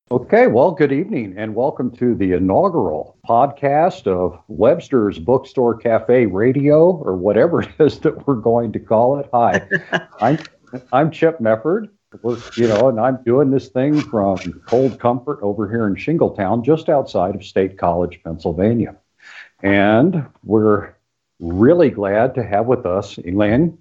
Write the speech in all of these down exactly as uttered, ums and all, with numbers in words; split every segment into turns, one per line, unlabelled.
Okay, well, good evening and welcome to the inaugural podcast of Webster's Bookstore Cafe Radio, or whatever it is that we're going to call it. Hi, I'm I'm Chip Mefford. We're, you know, and I'm doing this thing from cold comfort over here in Shingletown, just outside of State College, Pennsylvania. And we're really glad to have with us Elaine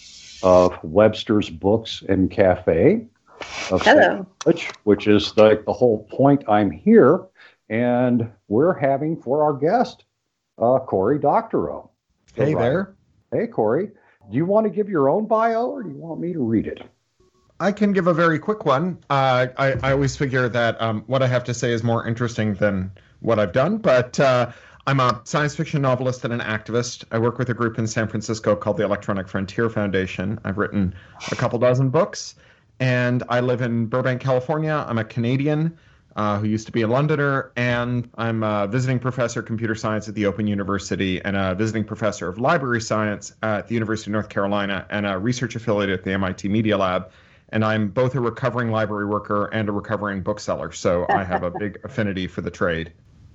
of Webster's Books and Cafe. Of
Hello.
Which, which is the, the whole point. I'm here, and we're having for our guest, uh, Cory Doctorow.
Hey there.
Hey, Cory. Do you want to give your own bio, or do you want me to read it?
I can give a very quick one. Uh, I, I always figure that um, what I have to say is more interesting than what I've done, but uh, I'm a science fiction novelist and an activist. I work with a group in San Francisco called the Electronic Frontier Foundation. I've written a couple dozen books. And I live in Burbank, California. I'm a Canadian uh, who used to be a Londoner, and I'm a visiting professor of computer science at the Open University and a visiting professor of library science at the University of North Carolina and a research affiliate at the M I T Media Lab. And I'm both a recovering library worker and a recovering bookseller, so I have a big affinity for the trade.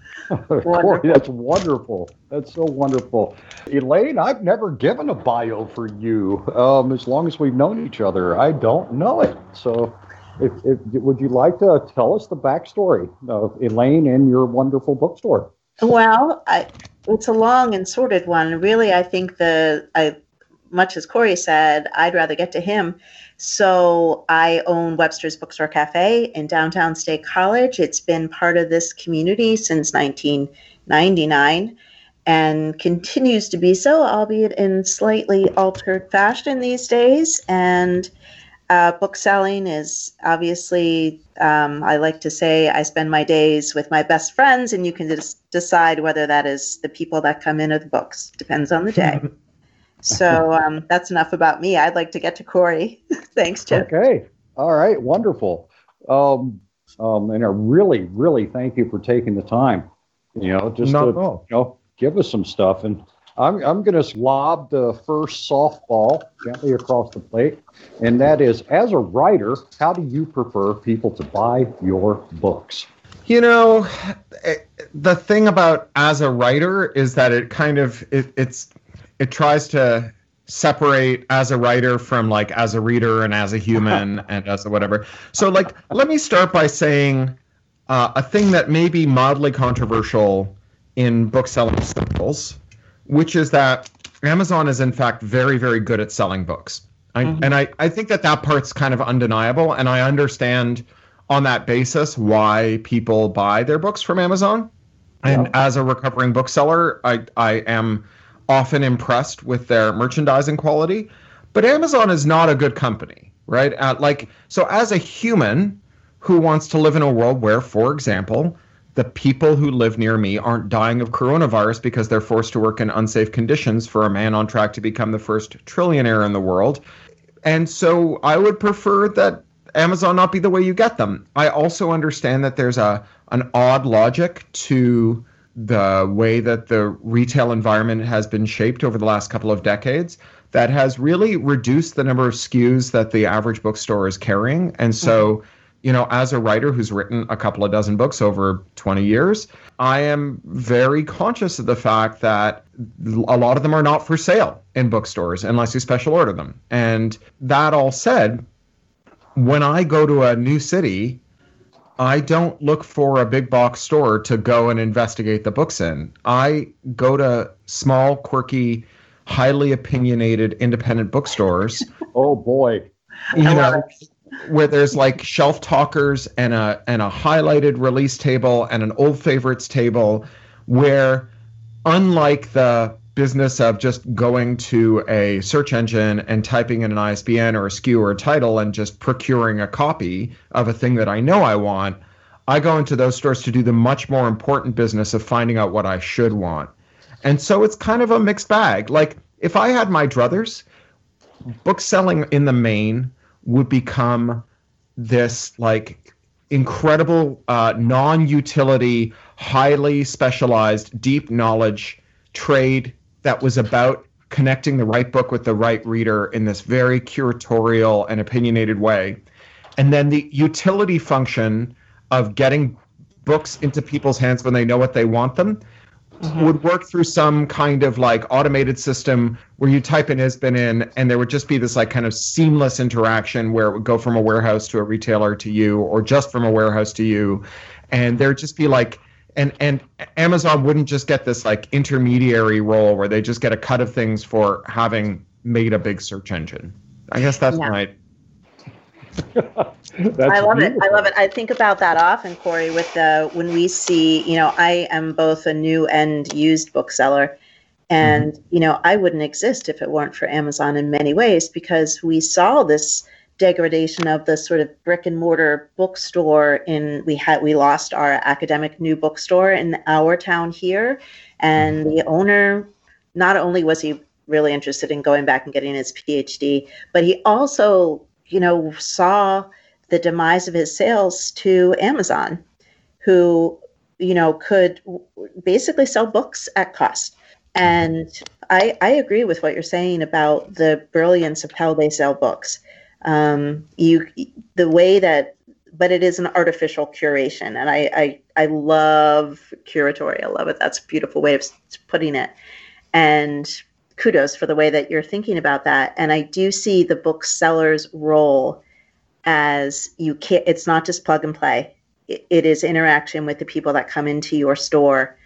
Cory, that's wonderful. That's so wonderful. Elaine, I've never given a bio for you. Um, as long as we've known each other, I don't know it. So, if, if would you like to tell us the backstory of Elaine and your wonderful bookstore?
Well, I, it's a long and sordid one. Really, I think the I, much as Cory said, I'd rather get to him. So I own Webster's Bookstore Cafe in downtown State College. It's been part of this community since nineteen ninety-nine and continues to be so, albeit in slightly altered fashion these days. And uh, bookselling is obviously, um, I like to say, I spend my days with my best friends, and you can just decide whether that is the people that come in or the books. Depends on the day. So um, that's enough about me. I'd like to get to Cory. Thanks, Chip.
Okay. All right. Wonderful. Um, um, and I really, really thank you for taking the time, you know, just
Not
to
at all.
you know, give us some stuff. And I'm, I'm going to lob the first softball gently across the plate. And that is, as a writer, how do you prefer people to buy your books?
You know, it, the thing about as a writer is that it kind of, it, it's, it tries to separate as a writer from like as a reader and as a human and as a whatever. So like, let me start by saying uh, a thing that may be mildly controversial in bookselling circles, which is that Amazon is in fact very, very good at selling books. I, mm-hmm. And I, I think that that part's kind of undeniable. And I understand on that basis why people buy their books from Amazon. And yeah. As a recovering bookseller, I, I am often impressed with their merchandising quality, but Amazon is not a good company, right? Uh, like, so as a human who wants to live in a world where, for example, the people who live near me aren't dying of coronavirus because they're forced to work in unsafe conditions for a man on track to become the first trillionaire in the world. And so I would prefer that Amazon not be the way you get them. I also understand that there's a an odd logic to the way that the retail environment has been shaped over the last couple of decades that has really reduced the number of S K Us that the average bookstore is carrying. And so, mm-hmm. you know, as a writer who's written a couple of dozen books over twenty years, I am very conscious of the fact that a lot of them are not for sale in bookstores unless you special order them. And that all said, when I go to a new city, I don't look for a big box store to go and investigate the books in. I go to small, quirky, highly opinionated independent bookstores.
Oh boy.
You know, where there's like shelf talkers and a and a highlighted release table and an old favorites table, where unlike the business of just going to a search engine and typing in an I S B N or a S K U or a title and just procuring a copy of a thing that I know I want, I go into those stores to do the much more important business of finding out what I should want. And so it's kind of a mixed bag. Like, if I had my druthers, book selling in the main would become this like incredible uh, non-utility, highly specialized, deep knowledge trade that was about connecting the right book with the right reader in this very curatorial and opinionated way. And then the utility function of getting books into people's hands when they know what they want them mm-hmm. would work through some kind of like automated system where you type an I S B N in and there would just be this like kind of seamless interaction where it would go from a warehouse to a retailer to you, or just from a warehouse to you. And there'd just be like, and, and Amazon wouldn't just get this like intermediary role where they just get a cut of things for having made a big search engine. I guess that's
yeah.
my...
I love beautiful. it. I love it. I think about that often, Corey, with the, when we see, you know, I am both a new and used bookseller. And, mm-hmm. you know, I wouldn't exist if it weren't for Amazon in many ways, because we saw this degradation of the sort of brick and mortar bookstore in, we had, we lost our academic new bookstore in our town here. And mm-hmm. the owner, not only was he really interested in going back and getting his PhD, but he also, you know, saw the demise of his sales to Amazon, who, you know, could basically sell books at cost. And I, I agree with what you're saying about the brilliance of how they sell books. Um, you, the way that, but it is an artificial curation. And I, I, I love curatory. I love it. That's a beautiful way of putting it. And kudos for the way that you're thinking about that. And I do see the bookseller's role as you can't, it's not just plug and play. It, it is interaction with the people that come into your store.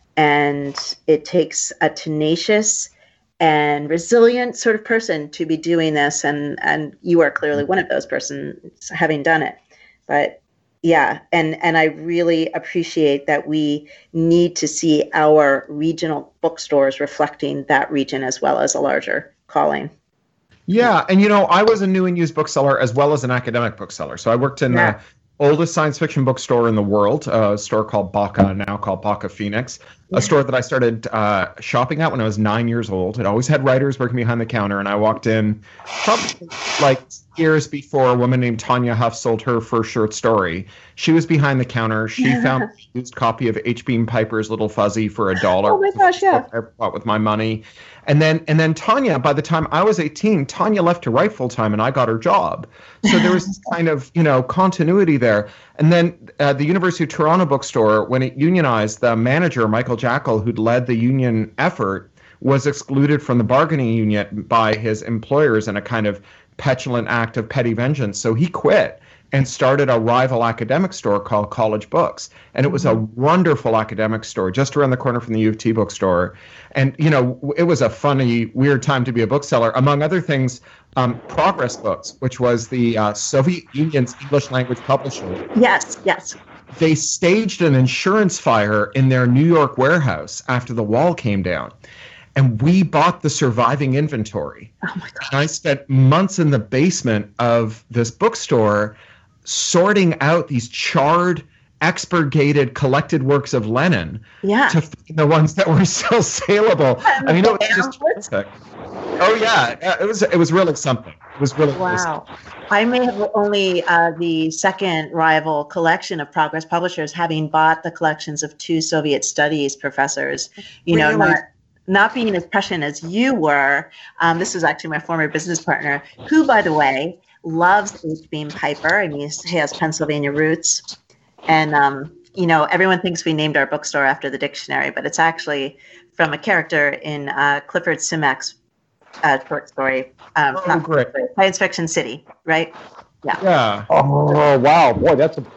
And it takes a tenacious and resilient sort of person to be doing this. And, and you are clearly one of those persons having done it. But yeah, and, and I really appreciate that we need to see our regional bookstores reflecting that region as well as a larger calling.
Yeah, and you know, I was a new and used bookseller as well as an academic bookseller. So I worked in yeah. the oldest science fiction bookstore in the world, a store called Baca, now called Baca Phoenix, yeah. a store that I started uh, shopping at when I was nine years old. It always had writers working behind the counter, and I walked in probably like years before a woman named Tanya Huff sold her first short story. She was behind the counter. She yeah. found a used copy of H. Beam Piper's Little Fuzzy for a dollar.
Oh my gosh, yeah.
I bought with my money. And then and then Tanya, by the time I was eighteen, Tanya left to write full time and I got her job. So there was this kind of, you know, continuity there. And then uh, the University of Toronto bookstore, when it unionized, the manager, Michael Jackal, who'd led the union effort, was excluded from the bargaining unit by his employers in a kind of petulant act of petty vengeance. So he quit and started a rival academic store called College Books. And it was a wonderful academic store just around the corner from the U of T bookstore. And, you know, it was a funny, weird time to be a bookseller. Among other things, um, Progress Books, which was the uh, Soviet Union's English language publisher.
Yes, yes.
They staged an insurance fire in their New York warehouse after the wall came down. And we bought the surviving inventory.
Oh my God.
And I spent months in the basement of this bookstore sorting out these charred, expurgated, collected works of Lenin
yeah.
to find the ones that were still saleable.
And
I mean, it was just terrific. Oh yeah, it was. It was really something. It was really
wow. I may have only uh, the second rival collection of Progress Publishers, having bought the collections of two Soviet studies professors. You
really?
know, not. Not being as prescient as you were. Um, this was actually my former business partner, who, by the way, loves H. Beam Piper. I mean, he has Pennsylvania roots. And, um, you know, everyone thinks we named our bookstore after the dictionary, but it's actually from a character in uh, Clifford Simak's uh, short story. Um,
oh, great.
Science Fiction City, right? Yeah.
Yeah.
Oh, wow. Boy, that's a...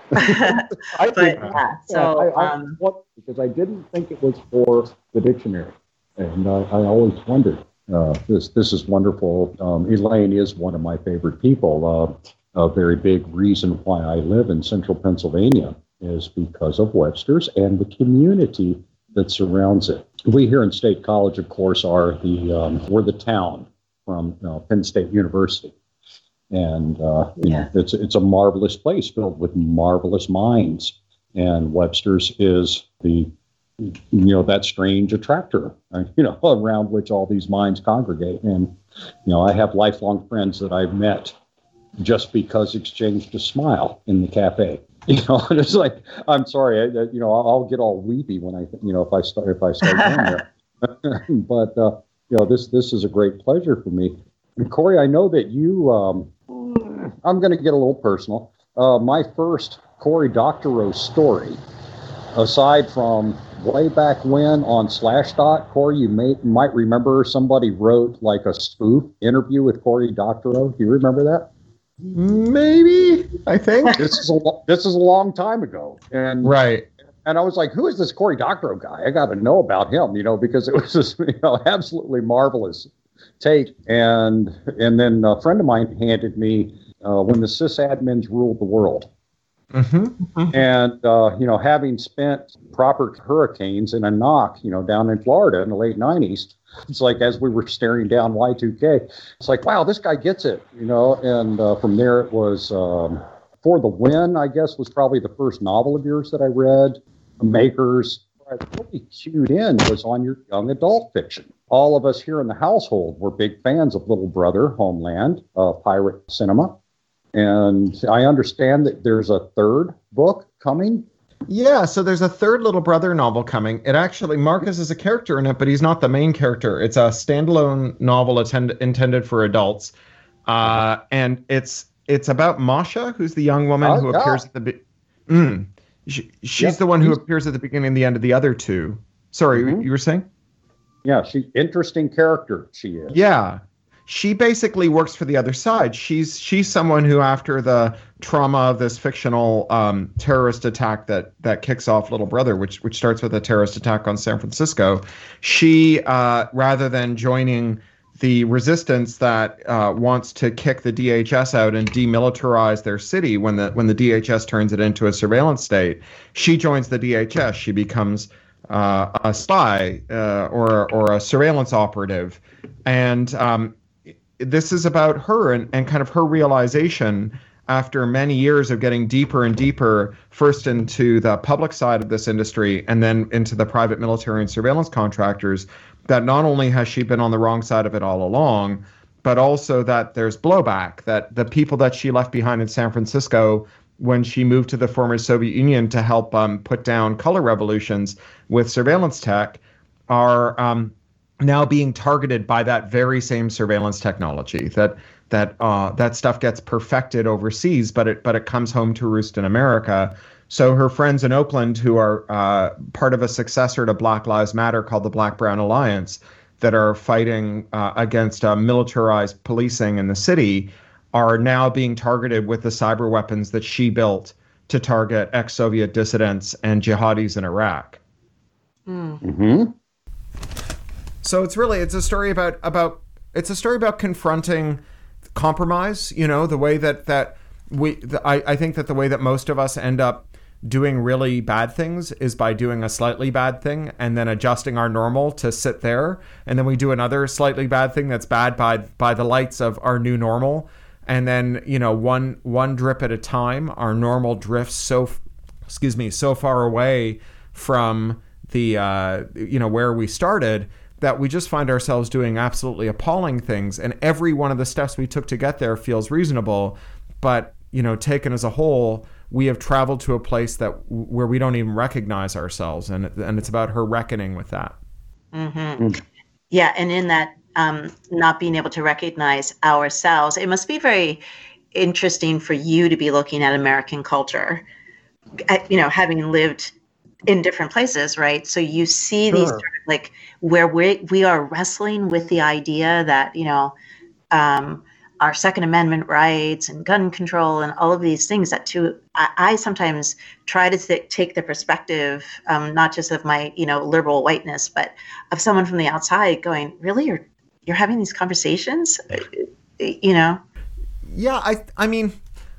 I
but,
think,
yeah, so...
I, I,
um,
what, because I didn't think it was for the dictionary. And uh, I always wondered, uh, this this is wonderful. Um, Elaine is one of my favorite people. Uh, a very big reason why I live in central Pennsylvania is because of Webster's and the community that surrounds it. We here in State College, of course, are the um, we're the town from uh, Penn State University. And uh, you yeah. know, it's, it's a marvelous place filled with marvelous minds. And Webster's is the you know, that strange attractor, uh, you know, around which all these minds congregate. And, you know, I have lifelong friends that I've met just because exchanged a smile in the cafe. You know, and it's like, I'm sorry, I, you know, I'll, I'll get all weepy when I, you know, if I start, if I start down there. But, uh, you know, this, this is a great pleasure for me. And Corey, I know that you, um, I'm going to get a little personal. Uh, my first Cory Doctorow's story, aside from way back when on Slashdot, Cory, you may, might remember somebody wrote like a spoof interview with Cory Doctorow. Do you remember that?
Maybe, I think.
This is a this is a long time ago, and
right.
And I was like, "Who is this Cory Doctorow guy? I got to know about him," you know, because it was just, you know, absolutely marvelous take. And and then a friend of mine handed me uh, When the Sysadmins Ruled the World.
Mm-hmm.
And, uh, you know, having spent proper hurricanes in a knock, you know, down in Florida in the late nineties, it's like as we were staring down Y two K, it's like, wow, this guy gets it, you know. And uh, from there it was um, For the Win, I guess, was probably the first novel of yours that I read. Makers. What I really cued in was on your young adult fiction. All of us here in the household were big fans of Little Brother, Homeland, uh, pirate cinema. And I understand that there's a third book coming.
Yeah, so there's a third Little Brother novel coming. It actually, Marcus is a character in it, but he's not the main character. It's a standalone novel attend- intended for adults. Uh, and it's it's about Masha, who's the young woman
oh,
who
yeah.
appears at the... Be- mm, she, she's
yeah,
the one who appears at the beginning and the end of the other two. Sorry,
mm-hmm.
you were saying?
Yeah, she interesting character she is.
Yeah. She basically works for the other side. She's she's someone who, after the trauma of this fictional um, terrorist attack that that kicks off Little Brother, which which starts with a terrorist attack on San Francisco, she uh, rather than joining the resistance that uh, wants to kick the D H S out and demilitarize their city when the when the D H S turns it into a surveillance state, she joins the D H S. She becomes uh, a spy uh, or or a surveillance operative, and um, this is about her and, and kind of her realization after many years of getting deeper and deeper, first into the public side of this industry and then into the private military and surveillance contractors, that not only has she been on the wrong side of it all along, but also that there's blowback, that the people that she left behind in San Francisco when she moved to the former Soviet Union to help um, put down color revolutions with surveillance tech are um, now being targeted by that very same surveillance technology. That that uh, that stuff gets perfected overseas, but it but it comes home to roost in America. So her friends in Oakland, who are uh, part of a successor to Black Lives Matter called the Black Brown Alliance, that are fighting uh, against uh, militarized policing in the city, are now being targeted with the cyber weapons that she built to target ex-Soviet dissidents and jihadis in Iraq.
Mm.
Mm-hmm.
So it's really, it's a story about, about, it's a story about confronting compromise, you know, the way that, that we, the, I, I think that the way that most of us end up doing really bad things is by doing a slightly bad thing and then adjusting our normal to sit there. And then we do another slightly bad thing that's bad by, by the lights of our new normal. And then, you know, one, one drip at a time, our normal drifts so, excuse me, so far away from the, uh, you know, where we started, that we just find ourselves doing absolutely appalling things. And every one of the steps we took to get there feels reasonable. But, you know, taken as a whole, we have traveled to a place that where we don't even recognize ourselves. And, and it's about her reckoning with that.
Mm-hmm. Mm. Yeah. And in that, um, not being able to recognize ourselves, it must be very interesting for you to be looking at American culture, at, you know, having lived in different places, right? So you see
Sure.
these sort of like where we we are wrestling with the idea that, you know, um, our Second Amendment rights and gun control and all of these things that too, I, I sometimes try to th- take the perspective, um, not just of my, you know, liberal whiteness, but of someone from the outside going, really, you're, you're having these conversations, you know?
Yeah. I, I mean,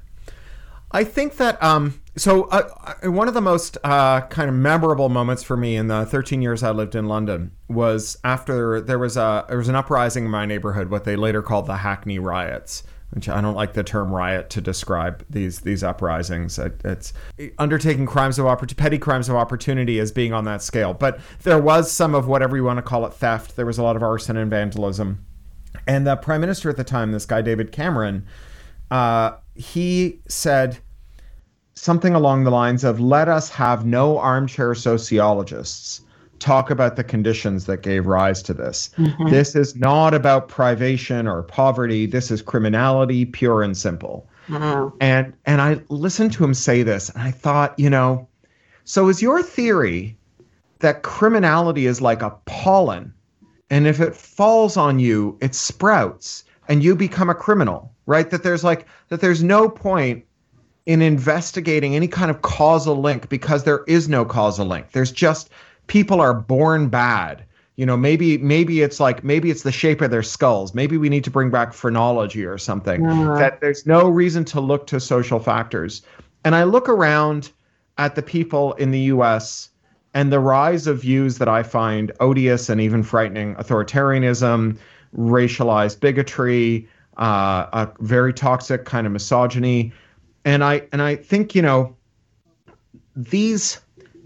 I think that, um, so uh, one of the most uh, kind of memorable moments for me in the thirteen years I lived in London was after there was a there was an uprising in my neighborhood, what they later called the Hackney riots, which I don't like the term riot to describe these these uprisings. It, it's undertaking crimes of oppor- petty crimes of opportunity as being on that scale. But there was some of whatever you want to call it, theft. There was a lot of arson and vandalism. And the prime minister at the time, this guy David Cameron, uh, he said something along the lines of, let us have no armchair sociologists talk about the conditions that gave rise to this. Mm-hmm. This is not about privation or poverty. This is criminality, pure and simple.
Mm-hmm.
And and I listened to him say this, and I thought, you know, so is your theory that criminality is like a pollen, and if it falls on you, it sprouts, and you become a criminal, right? That there's like that there's no point in investigating any kind of causal link because there is no causal link. There's just people are born bad. You know, maybe maybe it's like maybe it's the shape of their skulls. Maybe we need to bring back phrenology or something. Uh-huh. That there's no reason to look to social factors. And I look around at the people in the U S and the rise of views that I find odious and even frightening: authoritarianism, racialized bigotry, uh, a very toxic kind of misogyny. And I and I think, you know, these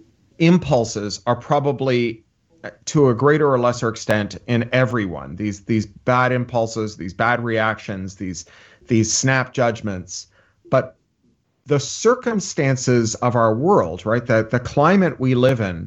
impulses are probably, to a greater or lesser extent, in everyone. These these bad impulses, these bad reactions, these these snap judgments. But the circumstances of our world, right, the, the climate we live in,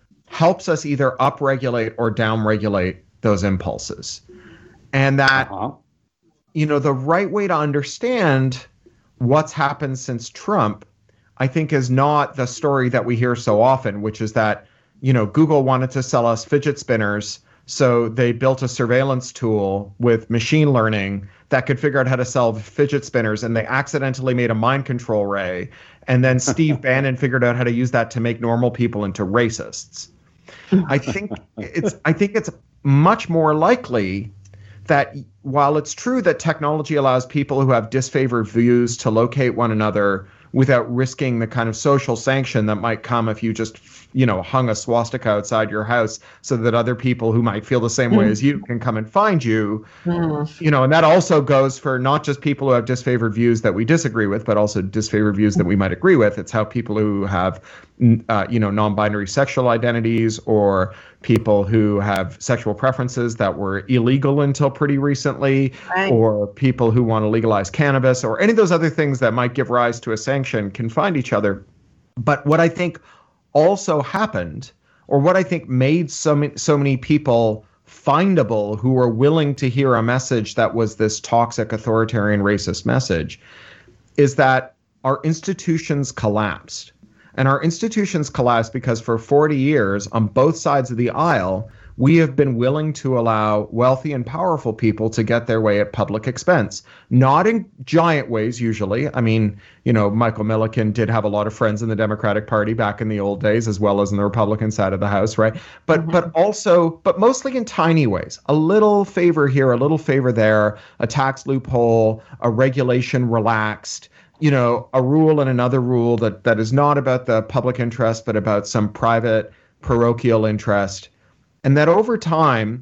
helps us either upregulate or downregulate those impulses. And that, uh-huh. you know, the right way to understand what's happened since Trump, I think, is not the story that we hear so often, which is that, you know, Google wanted to sell us fidget spinners, so they built a surveillance tool with machine learning that could figure out how to sell fidget spinners, and they accidentally made a mind control ray, and then Steve Bannon figured out how to use that to make normal people into racists. I think it's I think it's much more likely that while it's true that technology allows people who have disfavored views to locate one another without risking the kind of social sanction that might come if you just, you know, hung a swastika outside your house so that other people who might feel the same way as you can come and find you, mm. you know, and that also goes for not just people who have disfavored views that we disagree with, but also disfavored views that we might agree with. It's how people who have, uh, you know, non-binary sexual identities, or people who have sexual preferences that were illegal until pretty recently, right. or people who want to legalize cannabis, or any of those other things that might give rise to a sanction can find each other. But what I think also happened, or what I think made so many, so many people findable who were willing to hear a message that was this toxic, authoritarian, racist message, is that our institutions collapsed. And our institutions collapsed because for forty years, on both sides of the aisle, we have been willing to allow wealthy and powerful people to get their way at public expense. Not in giant ways, usually. I mean, you know, Michael Milliken did have a lot of friends in the Democratic Party back in the old days, as well as in the Republican side of the House, right? But mm-hmm. but also, but mostly in tiny ways. A little favor here, a little favor there, a tax loophole, a regulation relaxed, you know, a rule and another rule that, that is not about the public interest, but about some private parochial interest. And that over time,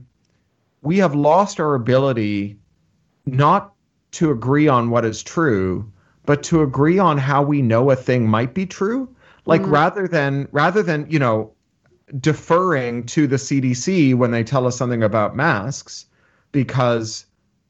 we have lost our ability not to agree on what is true, but to agree on how we know a thing might be true. Like mm-hmm. rather than rather than, you know, deferring to the C D C when they tell us something about masks, because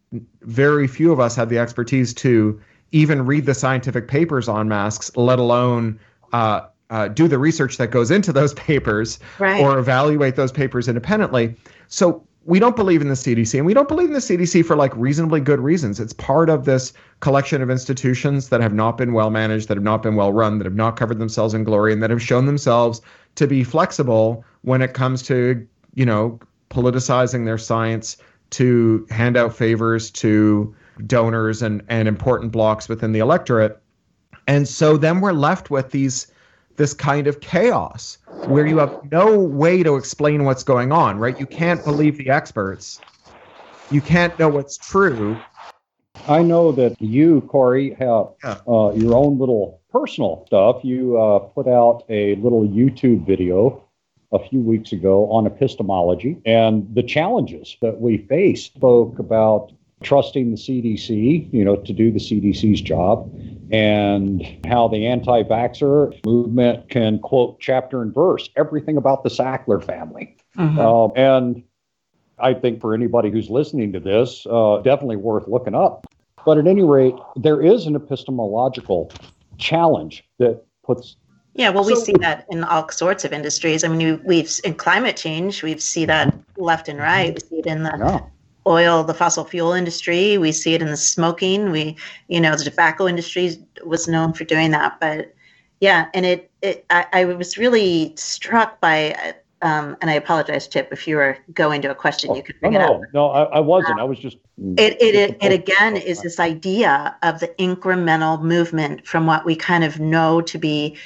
very few of us have the expertise to even read the scientific papers on masks, let alone uh, uh, do the research that goes into those papers, right. or evaluate those papers independently. So we don't believe in the C D C, and we don't believe in the C D C for like reasonably good reasons. It's part of this collection of institutions that have not been well managed, that have not been well run, that have not covered themselves in glory, and that have shown themselves to be flexible when it comes to, you know, politicizing their science to hand out favors to donors and, and important blocks within the electorate. And so then we're left with these this kind of chaos where you have no way to explain what's going on, right? You can't believe the experts. You can't know what's true.
I know that you, Corey, have yeah. uh, your own little personal stuff. You uh, put out a little YouTube video a few weeks ago on epistemology and the challenges that we face. Spoke about trusting the C D C, you know, to do the C D C's job, and how the anti-vaxxer movement can quote chapter and verse everything about the Sackler family. Mm-hmm. Um, and I think for anybody who's listening to this, uh, definitely worth looking up. But at any rate, there is an epistemological challenge that puts.
Yeah, well,
so,
we see that in all sorts of industries. I mean, you, we've in climate change, we see that left and right. We see it in the.
Yeah.
oil, the fossil fuel industry. We see it in the smoking. We, you know, the tobacco industry was known for doing that. But yeah, and it, it I, I was really struck by, um, and I apologize, Chip, if you were going to a question,
oh,
you could bring
no,
it up.
No, no, I, I wasn't. I was just.
It, it, it, it again is this idea of the incremental movement from what we kind of know to be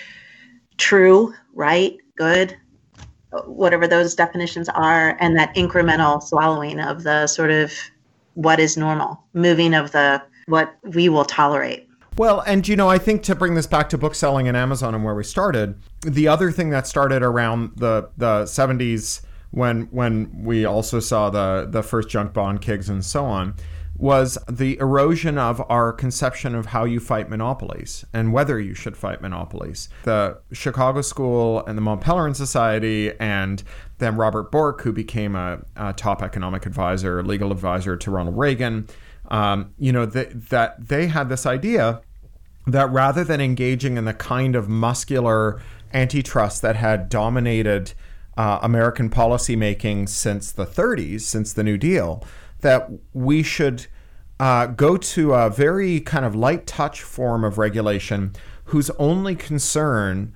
true, right, good, whatever those definitions are, and that incremental swallowing of the sort of what is normal, moving of the what we will tolerate.
Well, and you know, I think to bring this back to bookselling and Amazon and where we started, the other thing that started around the the seventies when when we also saw the the first junk bond kigs and so on, was the erosion of our conception of how you fight monopolies and whether you should fight monopolies. The Chicago School and the Mont Pelerin Society, and then Robert Bork, who became a, a top economic advisor, legal advisor to Ronald Reagan, um, you know, th- that they had this idea that rather than engaging in the kind of muscular antitrust that had dominated uh, American policymaking since the thirties, since the New Deal, that we should uh, go to a very kind of light touch form of regulation whose only concern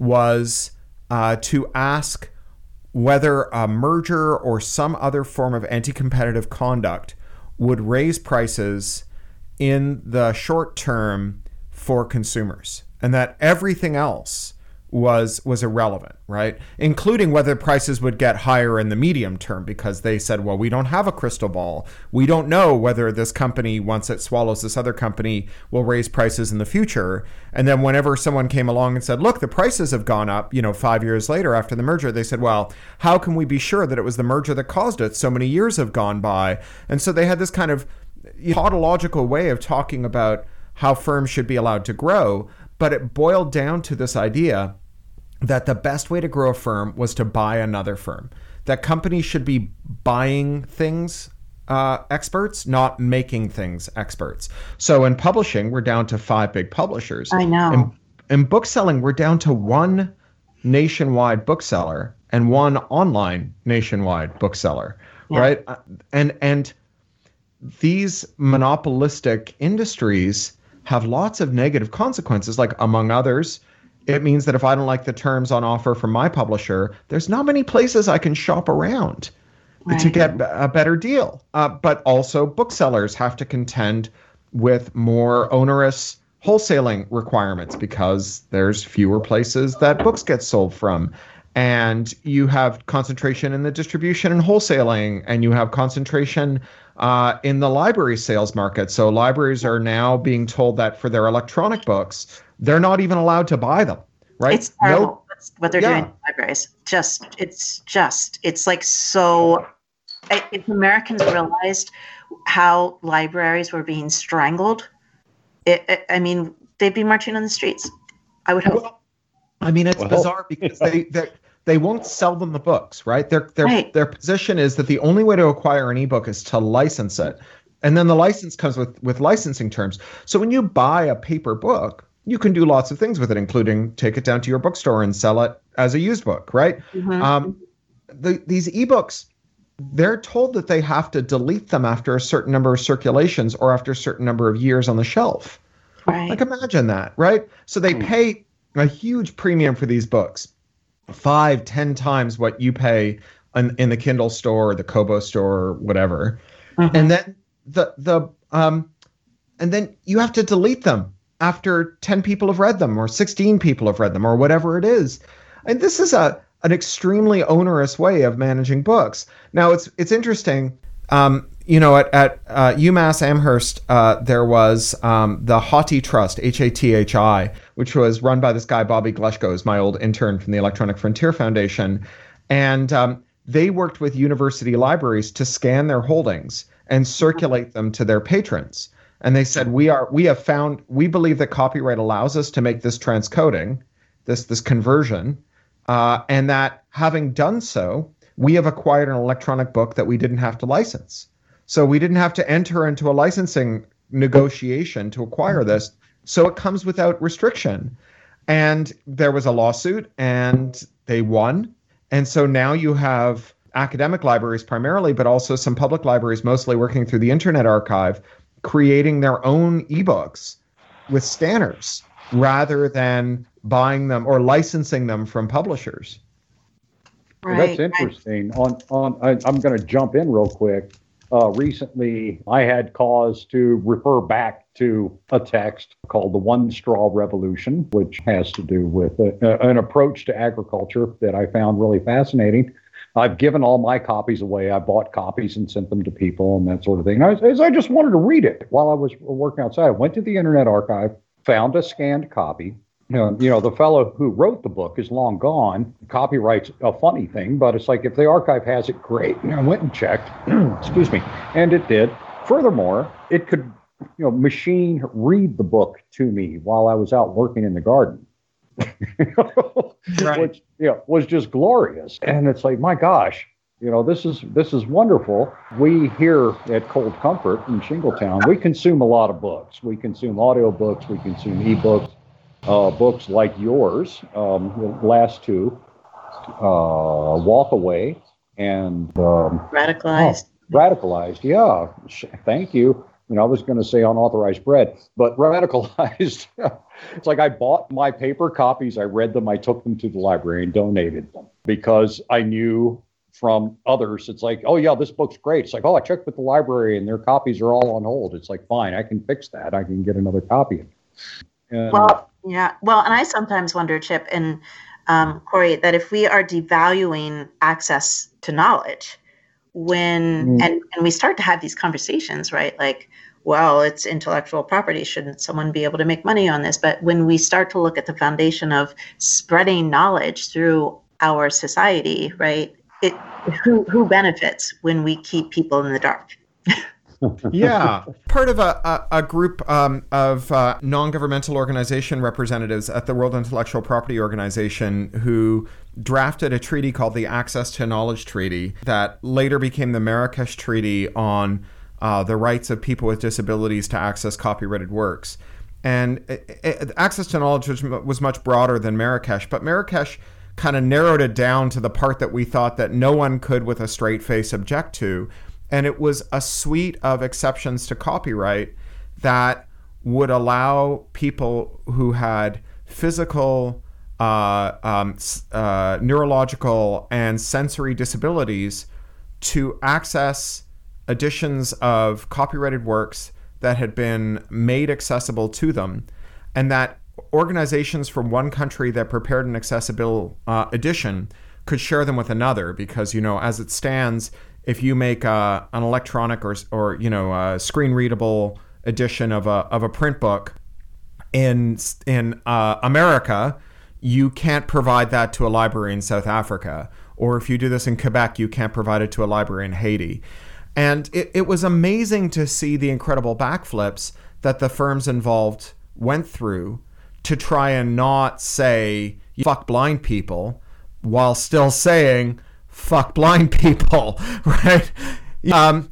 was uh, to ask whether a merger or some other form of anti-competitive conduct would raise prices in the short term for consumers, and that everything else was was irrelevant, right? Including whether prices would get higher in the medium term, because they said, well, we don't have a crystal ball. We don't know whether this company, once it swallows this other company, will raise prices in the future. And then whenever someone came along and said, look, the prices have gone up, you know, five years later after the merger, they said, well, how can we be sure that it was the merger that caused it? So many years have gone by. And so they had this kind of tautological way of talking about how firms should be allowed to grow, but it boiled down to this idea that the best way to grow a firm was to buy another firm. That companies should be buying things uh, experts, not making things experts. So in publishing, we're down to five big publishers.
I know.
In, in bookselling, we're down to one nationwide bookseller and one online nationwide bookseller, yeah. right? And and these monopolistic industries have lots of negative consequences, like among others, it means that if I don't like the terms on offer from my publisher, there's not many places I can shop around right. to get a better deal. Uh, but also booksellers have to contend with more onerous wholesaling requirements because there's fewer places that books get sold from. And you have concentration in the distribution and wholesaling, and you have concentration uh, in the library sales market. So libraries are now being told that for their electronic books, they're not even allowed to buy them, right?
It's terrible
no,
what they're
yeah.
doing in libraries. Just, it's just, it's like so, if Americans realized how libraries were being strangled, it, it, I mean, they'd be marching on the streets. I would hope.
Well, I mean, it's
well,
bizarre because they, they they won't sell them the books, right? Their their
right.
their position is that the only way to acquire an ebook is to license it. And then the license comes with, with licensing terms. So when you buy a paper book, you can do lots of things with it, including take it down to your bookstore and sell it as a used book, right?
Mm-hmm.
Um, the, these ebooks, they're told that they have to delete them after a certain number of circulations or after a certain number of years on the shelf.
Right.
Like imagine that, right? So they pay a huge premium for these books, five, ten times what you pay in, in the Kindle store or the Kobo store or whatever. Mm-hmm. And then the the um, and then you have to delete them after ten people have read them or sixteen people have read them or whatever it is. And this is a an extremely onerous way of managing books. Now it's it's interesting. Um, you know, at, at uh, UMass Amherst, uh, there was um, the Hathi Trust, H A T H I, which was run by this guy, Bobby Gleschko, who's my old intern from the Electronic Frontier Foundation. And um, they worked with university libraries to scan their holdings and circulate them to their patrons. And they said, we are we have found, we believe that copyright allows us to make this transcoding, this, this conversion, uh, and that having done so, we have acquired an electronic book that we didn't have to license. So we didn't have to enter into a licensing negotiation to acquire this. So it comes without restriction. And there was a lawsuit and they won. And so now you have academic libraries primarily, but also some public libraries, mostly working through the Internet Archive, creating their own ebooks with scanners rather than buying them or licensing them from publishers.
Right, well, that's interesting. Right. On on, I, I'm going to jump in real quick. Uh, recently, I had cause to refer back to a text called The One Straw Revolution, which has to do with a, a, an approach to agriculture that I found really fascinating. I've given all my copies away. I bought copies and sent them to people and that sort of thing. I, I just wanted to read it while I was working outside. I went to the Internet Archive, found a scanned copy. You know, you know, the fellow who wrote the book is long gone. Copyright's a funny thing, but it's like if the archive has it, great. And I went and checked, excuse me, and it did. Furthermore, it could, you know, machine read the book to me while I was out working in the garden, right. Which, you know, was just glorious. And it's like, my gosh, you know, this is this is wonderful. We here at Cold Comfort in Shingletown, we consume a lot of books. We consume audiobooks, we consume ebooks. Uh, books like yours, um, the last two, uh, Walk Away and um,
Radicalized.
Oh, radicalized, yeah. Thank you. You know, I was going to say Unauthorized Bread, but Radicalized. It's like I bought my paper copies, I read them, I took them to the library and donated them because I knew from others, it's like, oh yeah, this book's great. It's like, oh, I checked with the library and their copies are all on hold. It's like, fine, I can fix that. I can get another copy. And,
well, yeah. Well, and I sometimes wonder, Chip and um, Corey, that if we are devaluing access to knowledge, when mm. and, and we start to have these conversations, right? Like, well, it's intellectual property. Shouldn't someone be able to make money on this? But when we start to look at the foundation of spreading knowledge through our society, right? It who who benefits when we keep people in the dark?
Yeah. Part of a, a, a group um, of uh, non-governmental organization representatives at the World Intellectual Property Organization who drafted a treaty called the Access to Knowledge Treaty that later became the Marrakesh Treaty on uh, the rights of people with disabilities to access copyrighted works. And it, it, access to knowledge was, was much broader than Marrakesh, but Marrakesh kind of narrowed it down to the part that we thought that no one could with a straight face object to. And it was a suite of exceptions to copyright that would allow people who had physical, uh, um, uh, neurological, and sensory disabilities to access editions of copyrighted works that had been made accessible to them, and that organizations from one country that prepared an accessible uh, edition could share them with another. Because, you know, as it stands, if you make a, an electronic or, or you know, a screen readable edition of a of a print book in in uh, America, you can't provide that to a library in South Africa. Or if you do this in Quebec, you can't provide it to a library in Haiti. And it, it was amazing to see the incredible backflips that the firms involved went through to try and not say fuck blind people while still saying fuck blind people, right? Um,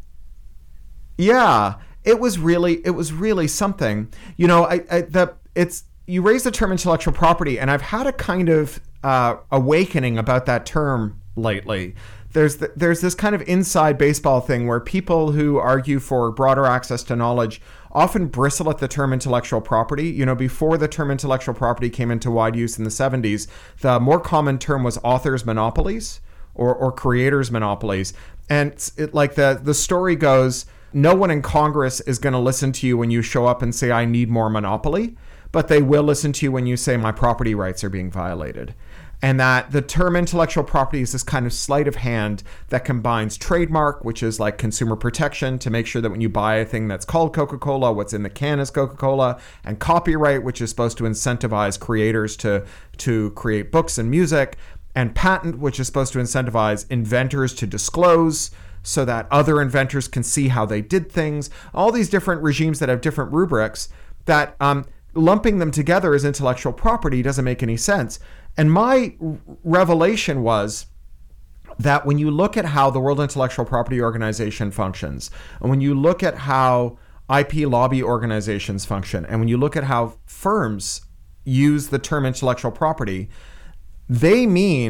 yeah, it was really, it was really something. You know, I, I the it's you raised the term intellectual property, and I've had a kind of uh, awakening about that term lately. There's the, there's this kind of inside baseball thing where people who argue for broader access to knowledge often bristle at the term intellectual property. You know, before the term intellectual property came into wide use in the seventies, the more common term was authors' monopolies or, or creators' monopolies. And it, like the, the story goes, no one in Congress is going to listen to you when you show up and say, I need more monopoly, but they will listen to you when you say my property rights are being violated. And that the term intellectual property is this kind of sleight of hand that combines trademark, which is like consumer protection to make sure that when you buy a thing that's called Coca-Cola, what's in the can is Coca-Cola, and copyright, which is supposed to incentivize creators to, to create books and music, and patent, which is supposed to incentivize inventors to disclose so that other inventors can see how they did things. All these different regimes that have different rubrics that um, lumping them together as intellectual property doesn't make any sense. And my revelation was that when you look at how the World Intellectual Property Organization functions, and when you look at how I P lobby organizations function, and when you look at how firms use the term intellectual property, they mean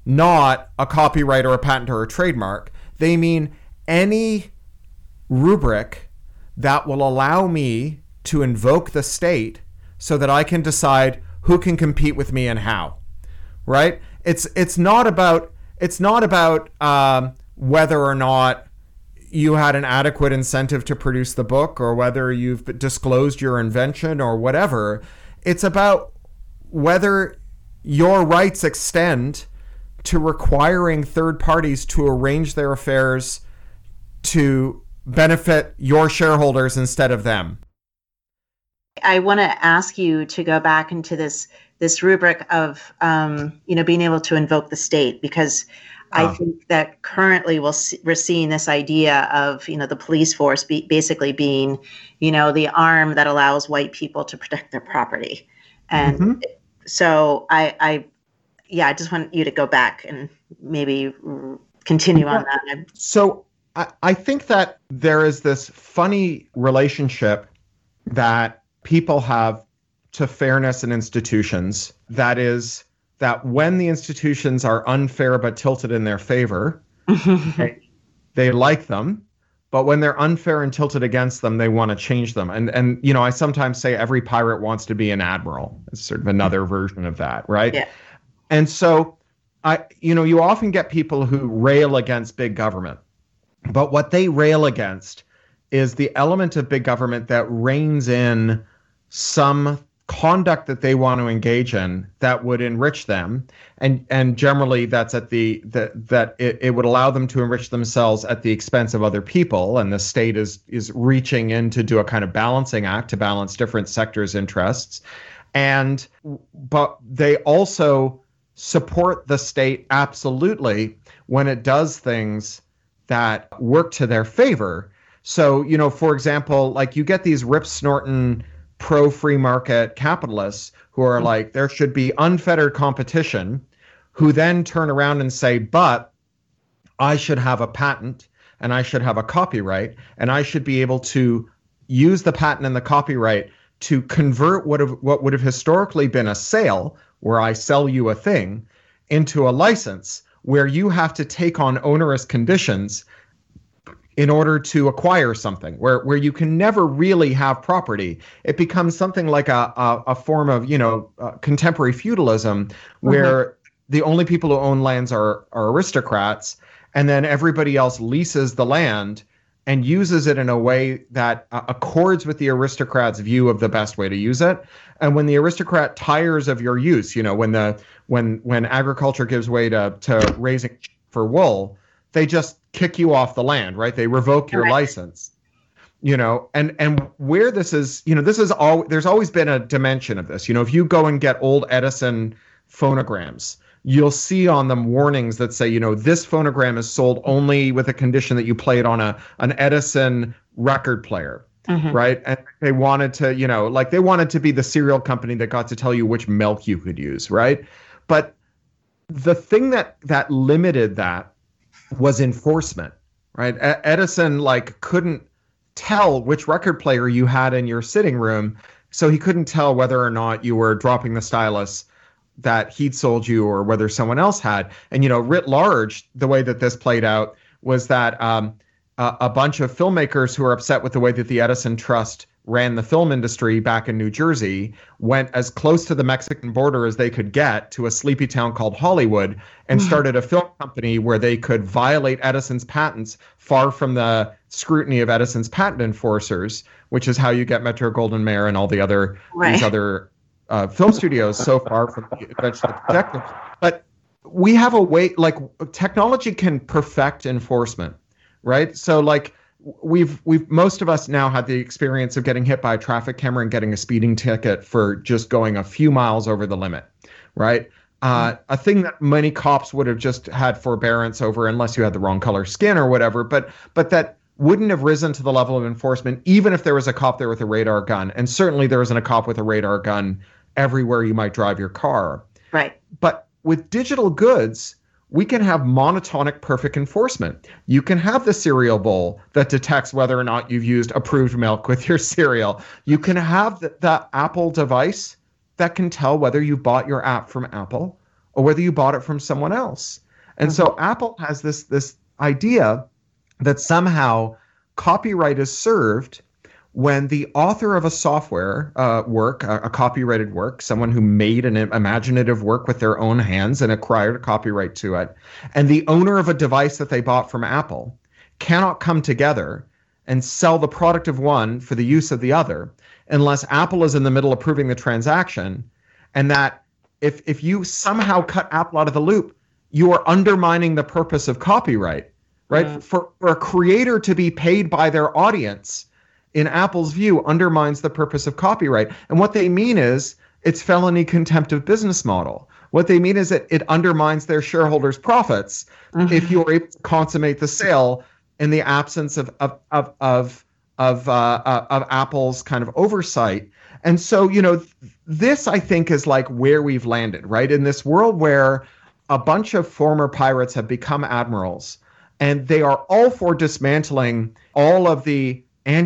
not a copyright or a patent or a trademark. They mean any rubric that will allow me to invoke the state so that I can decide who can compete with me and how, right? It's it's not about it's not about um, whether or not you had an adequate incentive to produce the book or whether you've disclosed your invention or whatever. It's about whether your rights extend to requiring third parties to arrange their affairs to benefit your shareholders instead of them.
I want to ask you to go back into this this rubric of um, you know being able to invoke the state, because I
Oh.
think that currently we'll see, we're seeing this idea of you know the police force be, basically being you know the arm that allows white people to protect their property, and
Mhm.
so I, I yeah I just want you to go back and maybe r- continue on that. I'm-
So I, I think that there is this funny relationship that people have to fairness in institutions. That is that when the institutions are unfair but tilted in their favor, they, they like them. But when they're unfair and tilted against them, they want to change them. And, and you know, I sometimes say every pirate wants to be an admiral. It's sort of another version of that, right?
Yeah.
And so, I, you know, you often get people who rail against big government. But what they rail against is the element of big government that reins in some conduct that they want to engage in that would enrich them, and and generally that's at the that that it, it would allow them to enrich themselves at the expense of other people, and the state is is reaching in to do a kind of balancing act to balance different sectors' interests. And but they also support the state absolutely when it does things that work to their favor. So, you know, for example, like you get these rip snorting pro-free market capitalists who are like, there should be unfettered competition, who then turn around and say, but I should have a patent and I should have a copyright and I should be able to use the patent and the copyright to convert what, have, what would have historically been a sale, where I sell you a thing, into a license where you have to take on onerous conditions in order to acquire something, where, where you can never really have property. It becomes something like a, a, a form of, you know, uh, contemporary feudalism, where mm-hmm. the only people who own lands are, are aristocrats, and then everybody else leases the land and uses it in a way that uh, accords with the aristocrat's view of the best way to use it. And when the aristocrat tires of your use, you know, when the when when agriculture gives way to to raising for wool, they just kick you off the land, right? They revoke your right. license, you know, and, and where this is, you know, this is all, there's always been a dimension of this. You know, if you go and get old Edison phonograms, you'll see on them warnings that say, you know, this phonogram is sold only with a condition that you play it on a, an Edison record player, mm-hmm. right? And they wanted to, you know, like they wanted to be the cereal company that got to tell you which milk you could use, right? But the thing that, that limited that was enforcement, right? Edison like couldn't tell which record player you had in your sitting room, so he couldn't tell whether or not you were dropping the stylus that he'd sold you or whether someone else had. And, you know, writ large, the way that this played out was that um, a, a bunch of filmmakers who are upset with the way that the Edison Trust ran the film industry back in New Jersey went as close to the Mexican border as they could get to a sleepy town called Hollywood and started a film company where they could violate Edison's patents far from the scrutiny of Edison's patent enforcers, which is how you get Metro-Goldwyn-Mayer and all the other right. these other uh, film studios so far from the eventual protective. But we have a way, like technology can perfect enforcement, right? So like, We've we've most of us now had the experience of getting hit by a traffic camera and getting a speeding ticket for just going a few miles over the limit, right? Uh, mm-hmm. A thing that many cops would have just had forbearance over unless you had the wrong color skin or whatever, but but that wouldn't have risen to the level of enforcement even if there was a cop there with a radar gun. And certainly there isn't a cop with a radar gun everywhere you might drive your car.
Right.
But with digital goods, we can have monotonic perfect enforcement. You can have the cereal bowl that detects whether or not you've used approved milk with your cereal. You can have the, the Apple device that can tell whether you bought your app from Apple or whether you bought it from someone else. And mm-hmm. so Apple has this this idea that somehow copyright is served when the author of a software uh, work, a, a copyrighted work, someone who made an imaginative work with their own hands and acquired a copyright to it, and the owner of a device that they bought from Apple cannot come together and sell the product of one for the use of the other unless Apple is in the middle of approving the transaction. And that if if you somehow cut Apple out of the loop, you are undermining the purpose of copyright, right? Mm. For, for a creator to be paid by their audience, in Apple's view, undermines the purpose of copyright. And what they mean is it's felony contempt of business model. What they mean is that it undermines their shareholders' profits mm-hmm. if you are able to consummate the sale in the absence of of of of of, uh, uh, of Apple's kind of oversight. And so, you know, th- this I think is like where we've landed, right? In this world where a bunch of former pirates have become admirals, and they are all for dismantling all of the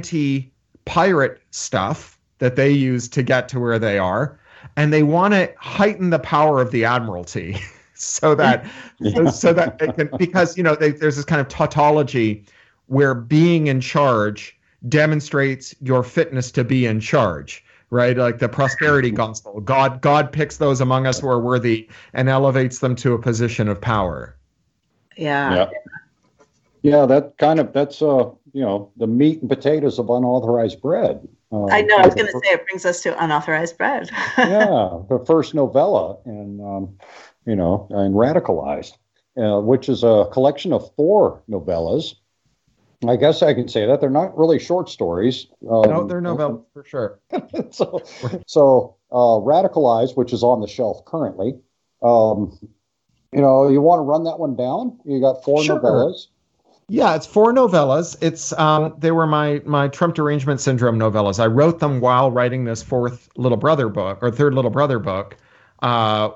anti-pirate stuff that they use to get to where they are, and they want to heighten the power of the admiralty so that yeah. so that they can, because you know they, there's this kind of tautology where being in charge demonstrates your fitness to be in charge, right? Like the prosperity gospel. God God picks those among us who are worthy and elevates them to a position of power.
Yeah.
Yeah. Yeah, that kind of, that's, uh, you know, the meat and potatoes of unauthorized bread. Uh,
I know, I was going to say it brings us to unauthorized bread.
Yeah, the first novella, in, um, you know, in Radicalized, uh, which is a collection of four novellas. I guess I can say that. They're not really short stories. Um,
no, they're novellas for sure.
so, so uh, Radicalized, which is on the shelf currently, um, you know, you want to run that one down? You got four sure. novellas.
Yeah, it's four novellas. It's um, they were my my Trump derangement syndrome novellas. I wrote them while writing this fourth little brother book or third little brother book, uh,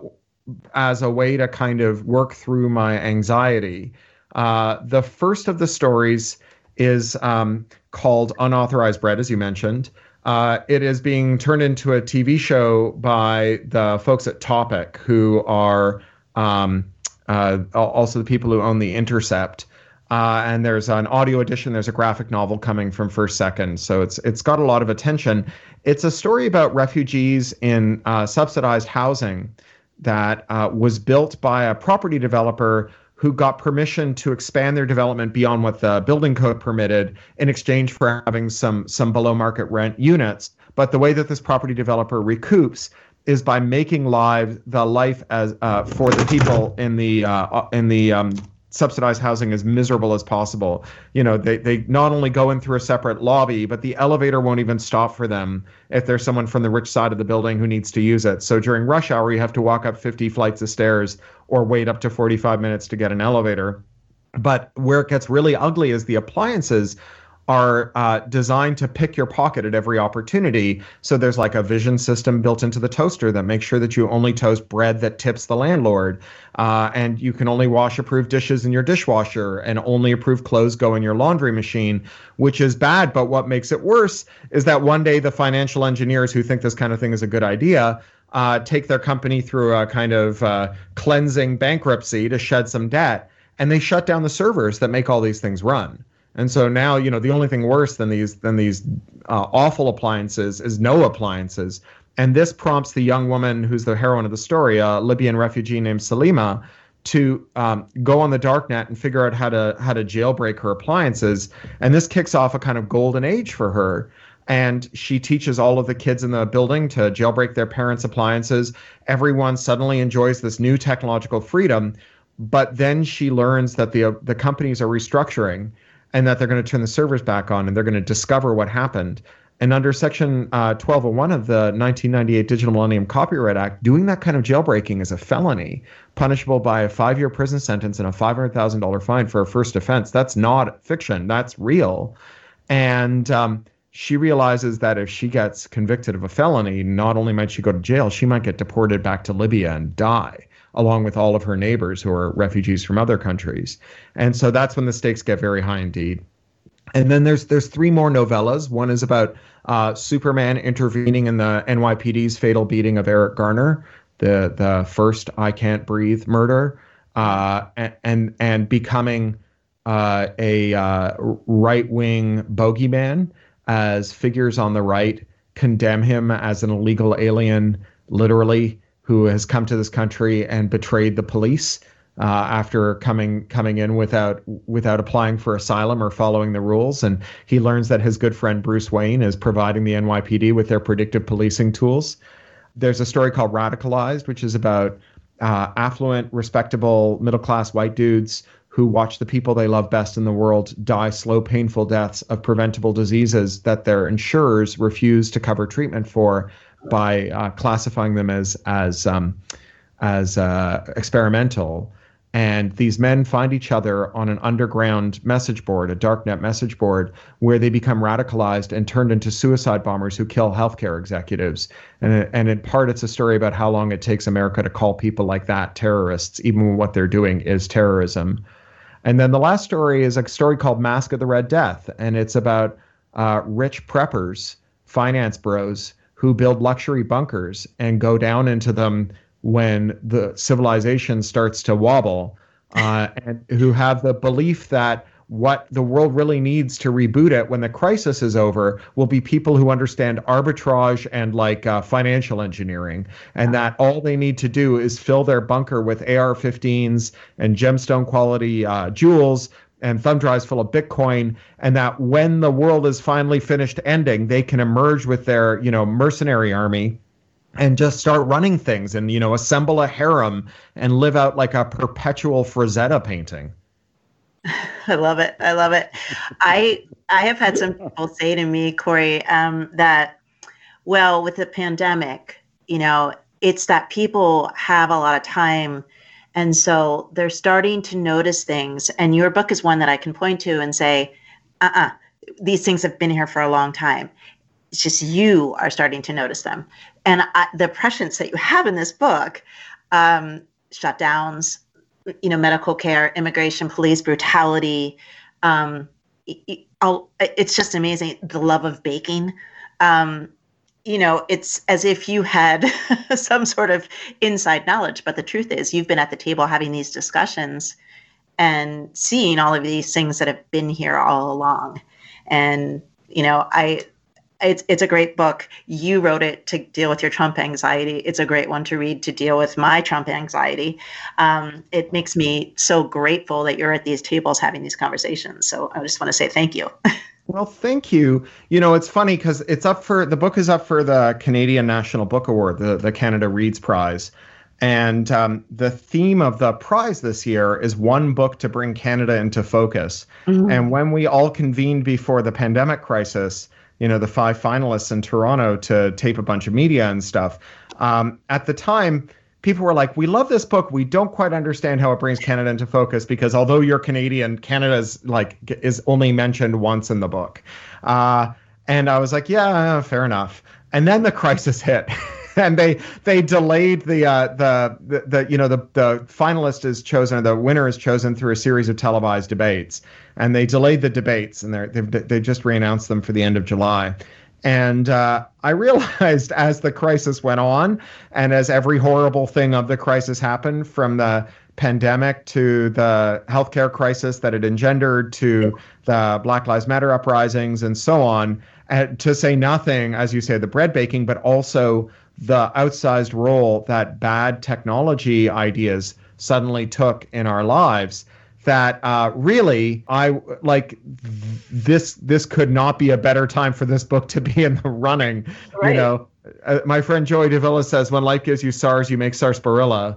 as a way to kind of work through my anxiety. Uh, the first of the stories is um, called Unauthorized Bread, as you mentioned. Uh, it is being turned into a T V show by the folks at Topic, who are um, uh, also the people who own The Intercept. Uh, and there's an audio edition. There's a graphic novel coming from First Second. So it's it's got a lot of attention. It's a story about refugees in uh, subsidized housing that uh, was built by a property developer who got permission to expand their development beyond what the building code permitted in exchange for having some some below market rent units. But the way that this property developer recoups is by making live the life as uh, for the people in the uh, in the um, subsidized housing as miserable as possible. You know, they, they not only go in through a separate lobby, but the elevator won't even stop for them if there's someone from the rich side of the building who needs to use it. So during rush hour, you have to walk up fifty flights of stairs or wait up to forty-five minutes to get an elevator. But where it gets really ugly is the appliances are uh, designed to pick your pocket at every opportunity. So there's like a vision system built into the toaster that makes sure that you only toast bread that tips the landlord. Uh, and you can only wash approved dishes in your dishwasher, and only approved clothes go in your laundry machine, which is bad. But what makes it worse is that one day the financial engineers who think this kind of thing is a good idea uh, take their company through a kind of uh, cleansing bankruptcy to shed some debt, and they shut down the servers that make all these things run. And so now, you know, the only thing worse than these than these uh, awful appliances is no appliances. And this prompts the young woman who's the heroine of the story, a Libyan refugee named Salima, to um, go on the darknet and figure out how to how to jailbreak her appliances. And this kicks off a kind of golden age for her. And she teaches all of the kids in the building to jailbreak their parents' appliances. Everyone suddenly enjoys this new technological freedom. But then she learns that the uh, the companies are restructuring, and that they're going to turn the servers back on, and they're going to discover what happened. And under Section uh, twelve oh one of the nineteen ninety-eight Digital Millennium Copyright Act, doing that kind of jailbreaking is a felony, punishable by a five-year prison sentence and a five hundred thousand dollars fine for a first offense. That's not fiction. That's real. And um, she realizes that if she gets convicted of a felony, not only might she go to jail, she might get deported back to Libya and die, along with all of her neighbors who are refugees from other countries. And so that's when the stakes get very high indeed. And then there's there's three more novellas. One is about uh, Superman intervening in the N Y P D's fatal beating of Eric Garner. the the first I Can't Breathe murder, uh, and and becoming uh, a uh, right-wing bogeyman as figures on the right condemn him as an illegal alien, literally, who has come to this country and betrayed the police uh, after coming coming in without without applying for asylum or following the rules. And he learns that his good friend Bruce Wayne is providing the N Y P D with their predictive policing tools. There's a story called Radicalized, which is about uh, affluent, respectable, middle-class white dudes who watch the people they love best in the world die slow, painful deaths of preventable diseases that their insurers refuse to cover treatment for by uh, classifying them as as um, as uh, experimental. And these men find each other on an underground message board, a darknet message board, where they become radicalized and turned into suicide bombers who kill healthcare executives. And, and in part, it's a story about how long it takes America to call people like that terrorists, even when what they're doing is terrorism. And then the last story is a story called Mask of the Red Death. And it's about uh, rich preppers, finance bros, who build luxury bunkers and go down into them when the civilization starts to wobble, uh, and who have the belief that what the world really needs to reboot it when the crisis is over will be people who understand arbitrage and like uh, financial engineering, and that all they need to do is fill their bunker with A R fifteens and gemstone quality uh, jewels and thumb drives full of Bitcoin, and that when the world is finally finished ending, they can emerge with their, you know, mercenary army and just start running things and, you know, assemble a harem and live out like a perpetual Frazetta painting.
I love it. I love it. I I have had some people say to me, Corey, um, that, well, with the pandemic, you know, it's that people have a lot of time. And so they're starting to notice things. And your book is one that I can point to and say, uh-uh, these things have been here for a long time. It's just you are starting to notice them. And I, the prescience that you have in this book, um, shutdowns, you know, medical care, immigration, police brutality, um, it, it, it's just amazing. The love of baking. Um, you know, it's as if you had some sort of inside knowledge. But the truth is, you've been at the table having these discussions and seeing all of these things that have been here all along. And, you know, I... It's it's a great book. You wrote it to deal with your Trump anxiety. It's a great one to read to deal with my Trump anxiety. Um, it makes me so grateful that you're at these tables having these conversations. So I just want to say thank you.
Well, thank you. You know, it's funny because it's up for the book is up for the Canadian National Book Award, the, the Canada Reads Prize. And um, the theme of the prize this year is one book to bring Canada into focus. Mm-hmm. And when we all convened before the pandemic crisis, you know, the five finalists in Toronto to tape a bunch of media and stuff. Um, at the time, people were like, we love this book. We don't quite understand how it brings Canada into focus because although you're Canadian, Canada's like is only mentioned once in the book. Uh, and I was like, yeah, fair enough. And then the crisis hit. And they they delayed the uh, the, the the you know the the finalist is chosen, the winner is chosen through a series of televised debates, and they delayed the debates, and they they've they just reannounced them for the end of July. And uh, I realized as the crisis went on, and as every horrible thing of the crisis happened, from the pandemic to the healthcare crisis that it engendered to the Black Lives Matter uprisings and so on, and to say nothing, as you say, the bread baking, but also the outsized role that bad technology ideas suddenly took in our lives, that uh, really, I like this. This could not be a better time for this book to be in the running. Right. You know, uh, my friend Joey Davila says, "When life gives you SARS, you make sarsaparilla."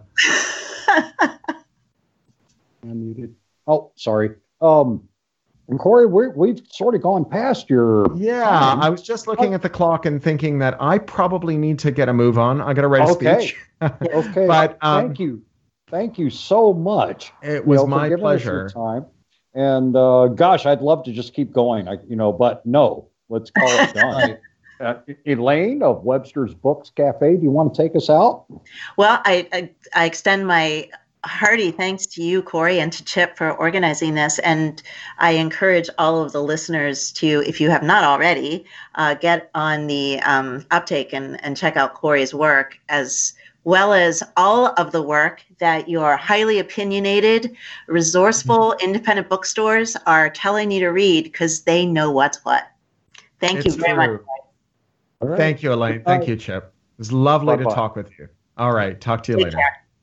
Unmuted. Oh, sorry. Um, and Corey, we're, we've sort of gone past your.
Yeah, time. I was just looking at the clock and thinking that I probably need to get a move on. I got to write a
okay.
speech.
Okay.
But um,
thank you, thank you so much.
It was
you know,
my pleasure.
Time. And uh, gosh, I'd love to just keep going. I, you know, but no, let's call it done. uh, Elaine of Webster's Books Cafe, do you want to take us out?
Well, I I, I extend my hearty thanks to you, Corey, and to Chip for organizing this. And I encourage all of the listeners to, if you have not already, uh, get on the um, Uptake and, and check out Corey's work, as well as all of the work that your highly opinionated, resourceful, independent bookstores are telling you to read, because they know what's what. Thank
It's
you very
true.
much.
All right.
Thank you, Elaine. Thank you, Chip. It was lovely
Bye-bye.
to talk with you. All right. Talk to you
Take
later.
care.